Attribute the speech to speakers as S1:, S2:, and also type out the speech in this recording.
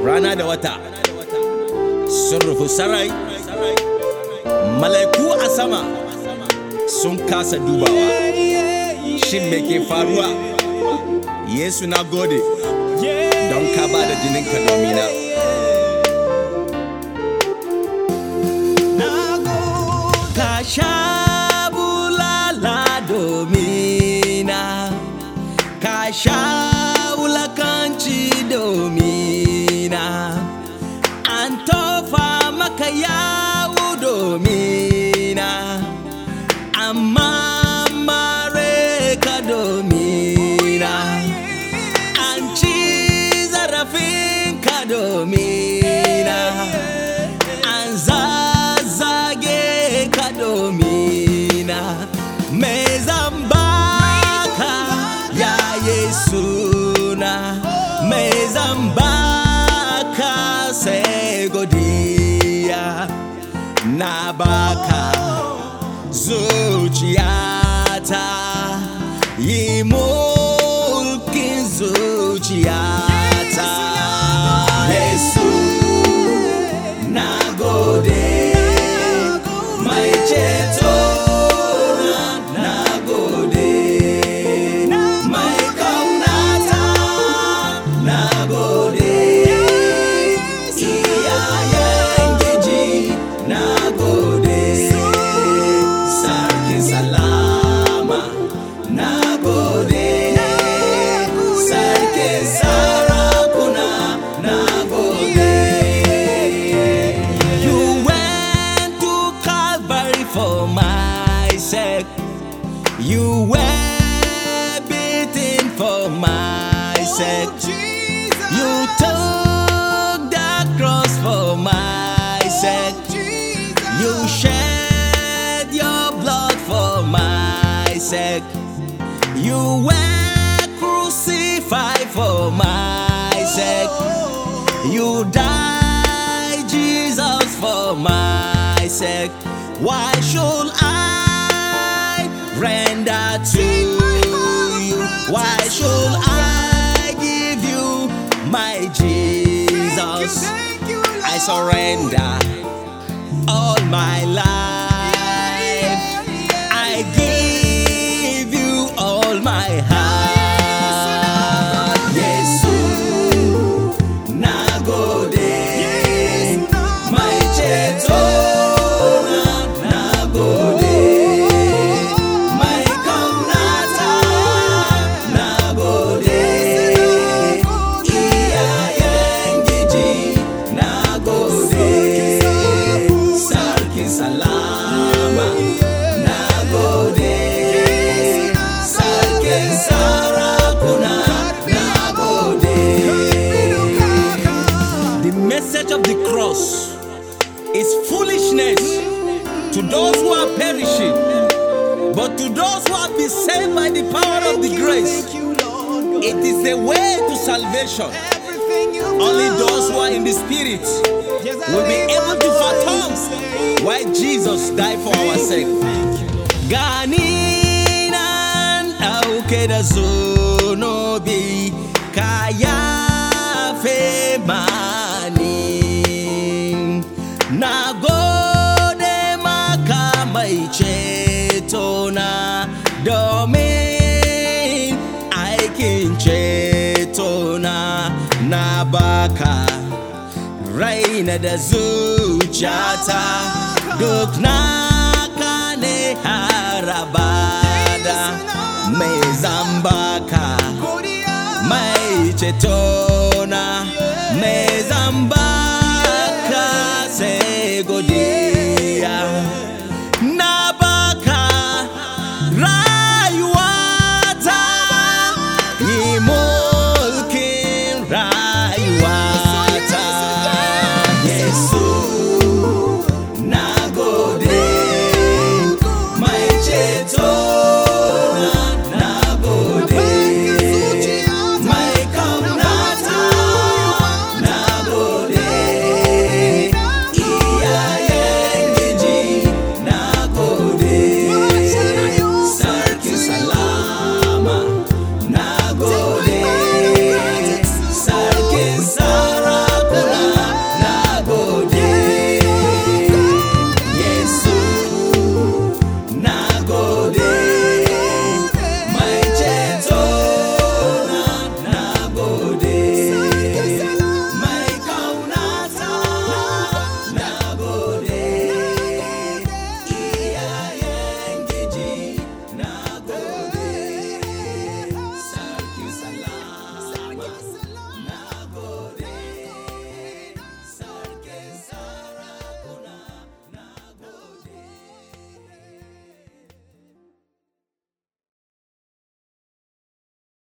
S1: rana da wata sun rufu sarai, malaiku a sama sun kasa dubawa. Shin me ke faruwa? Yesu na gode don ka ba da jininka domina. Ka sha bulala domina, ka sha wulakanci domina, an tofa maka yawu domina, amma mare ka domina, an ci zarafin ka domina, an zazzage ka domina. Me zan baka ya Yesu na, me zan baka sai godiya. Na baka zuciyata, yi mulkin zuciyata. Yesu na gode, mai ceto na gode, mai kaunata na gode, iyayen giji na gode, sarkin salama na gode, sarkin sarakuna na gode. You went to Calvary for my sake, you were beaten for my sake, you took the cross for my sake, you shed your blood for my sake, you were crucified for my sake, you died, Jesus, for my sake. Why should I render to you? Why should I give you my Jesus? I surrender all my life. I give you all my heart. Yesu na gode, mai ceto na gode, mai kaunata na gode, iyayen giji na gode, sarkin salama na gode, sarkin sarakuna na gode. The message of the cross is foolishness to those who are perishing, but to those who have been saved by the power of the grace, it is the way to salvation. Only those who are in the spirit will be able to fathom why Jesus died for our sake. Gani nan dauke da zunubi, ka yafe mani. Na gode maka mai ceto na, domin aikin ceto na baka raina da zuciyata, duk naka ne harabada. Mai zambaka mai ceto na, mai zamba